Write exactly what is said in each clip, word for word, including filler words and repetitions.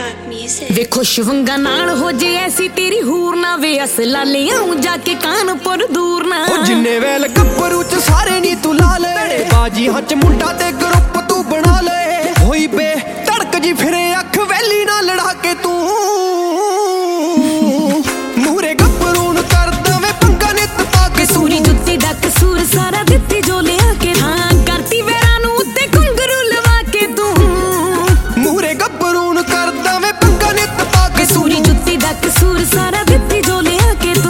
ਵੇ ਖੁਸ਼ ਵੰਗਾ ਨਾਲ ਹੋ ਜੇ ਐਸੀ ਤੇਰੀ ਹੂਰ ਨਾ ਵੇ ਅਸਲਾ ਲਿਆਉਂ ਜਾ ਕੇ ਕਾਨਪੁਰ ਦੂਰ ਨਾ ਉਹ ਜਿੰਨੇ ਵੇਲ ਗੱਭਰੂ ਚ ਸਾਰੇ ਨੀ ਤੂੰ ਲਾ ਲੈ ਬਾਜੀ ਹੱਥ ਮੁੰਡਾ ਤੇ ਗਰੁੱਪ ਤੂੰ ਬਣਾ ਲੈ ਹੋਈ ਬੇ ਧੜਕ ਜੀ ਫਿਰੇ ਅੱਖ ਵੈਲੀ ਨਾ ਲੜਾ ਕੇ ਤੂੰ ਮੂਰੇ ਗੱਭਰੂ ਨੂੰ ਕਰ ਦਵੇਂ ਪੰਗਾ ਨਿੱਤ ਪਾ ਕੇ ਸੂਰੀ ਜੁੱਤੀ ਦਾ ਕਸੂਰ ਸਾਰਾ ਦਿੱਤੀ ਜੋ ਲਿਆ ਕੇ ਹਾਂ ਕਰਤੀ ਵੇਰਾਂ ਨੂੰ ਉੱਤੇ ਘੁੰਗਰੂ ਲਵਾ ਕੇ ਤੂੰ ਮੂਰੇ ਗੱਭਰੂ ਨੂੰ ਕਰ ਦਵੇਂ ਪੰਗਾ ਨਿੱਤ ਪਾ ਕੇ ਸੂਰੀ ਜੁੱਤੀ ਦਾ ਕਸੂਰ ਸਾਰਾ ਦਿੱਤੀ ਜੋ ਲਿਆ ਕੇ ਤੂੰ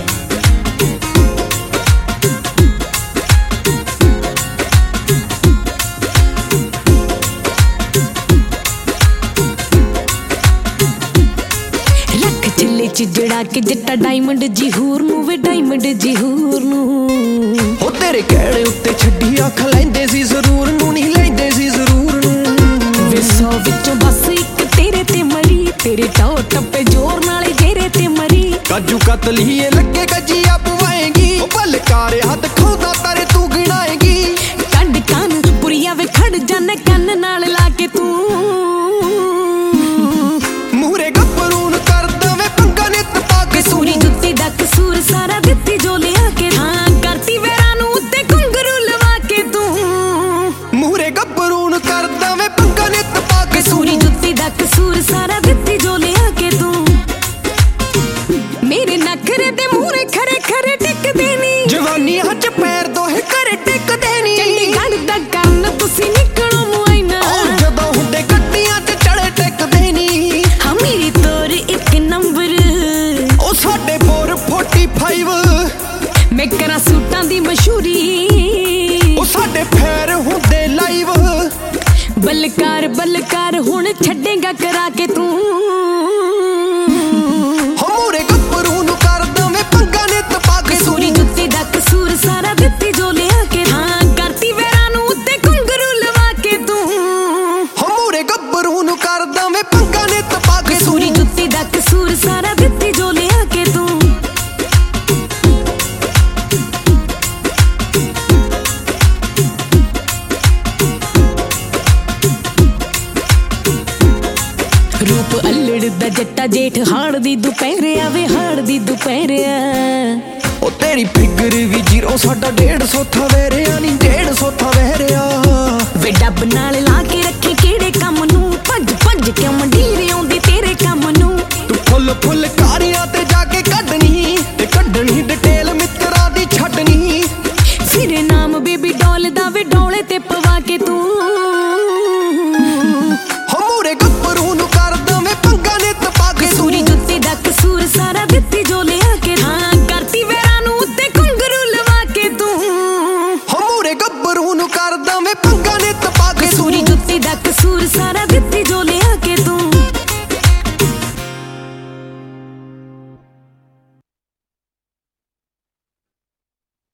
चिजड़ा के जट्टा डायमंड जी हूर नूं वे डायमंड जी हूर नूं ओ तेरे कहणे उत्ते छड्डी अख लैंदे सी जरूर नूं नहीं लैंदे सी जरूर नूं वे सौ विचों बस इक तेरे ते मरी तेरे टो टप्पे जोर नाले जेरे ते मरी काजू कतलीए लगे कजिया पवाएगी ओ बलकारे हद खोदा तारे तू गिनाएगी कंड कान पुरिया वे खड़ जाने कन नाल लाके तू मूरे गब्बरू नूं कर दवे पंगा नित पा के सूरी जुत्ती दा कसूर सारा दित्ती जो लिया के हां करती वेरां नूं उत्ते घुंघरू लवा के तू मूरे गब्बरू नूं कर दवे पंगा नित पा के सूरी जुत्ती दा कसूर सारा दित्ती जो लिया के तू मेरे नखरे ते मूरे खरे खरे टिकदे नी जवानी हज पैर दोहे करे टिकदे नी चंडीगढ़ दा कंन तुसी निकलो मुआइना ओ जदों हुंदे गड्डियां च चढ़े टिकदे नी हां मेरी तोर इक नंबर ओ साडे फोर फोर्टी फाइव मैं करा सूटां दी मशहूरी ओ साडे फैर हुंदे लाइव बलकार बलकार हुण छड्डेगा करा के तू हो मूरे गब्बरू नूं कर दवे पंगा नित पा के सूरी जुत्ती दा कसूर सारा दित्ती जो लिया के हां करती वेरां नूं उत्ते घुंघरू लवा के तू हो मूरे गब्बरू नूं कर दवे पंगा नित पा के सूरी जुत्ती दा कसूर सारा दित्ती जो लिया के तू रूप अल्लड़ दा जट्टा जेठ हाड़ दी दुपहरे आवे हाड़ दी दुपहरे ओ तेरी फिगर भी जीरो साडा डेढ़ सौ था वेरिया नी डेढ़ सौ था वेरिया वे डब नाल ला के रखी केड़े कम नूं भज भज क्यों मंडीर आउंदी तेरे कम नूं तू फुल फुल कारियां ते जाके कड्डनी ते कड्डनी डिटेल मित्रा दी छड्डनी फिर नाम बेबी डॉल दा वे डोले ते पवा के तू हो मूरे गब्बरू नूं कर दवे पंगा नित पा के सूरी जुत्ती दा कसूर सारा दित्ती जो लिया के हां करती वेरां नूं उत्ते घुंघरू लवा के तू हो मूरे गब्बरू नूं कर दवे पंगा नित पा के सूरी जुत्ती दा कसूर सारा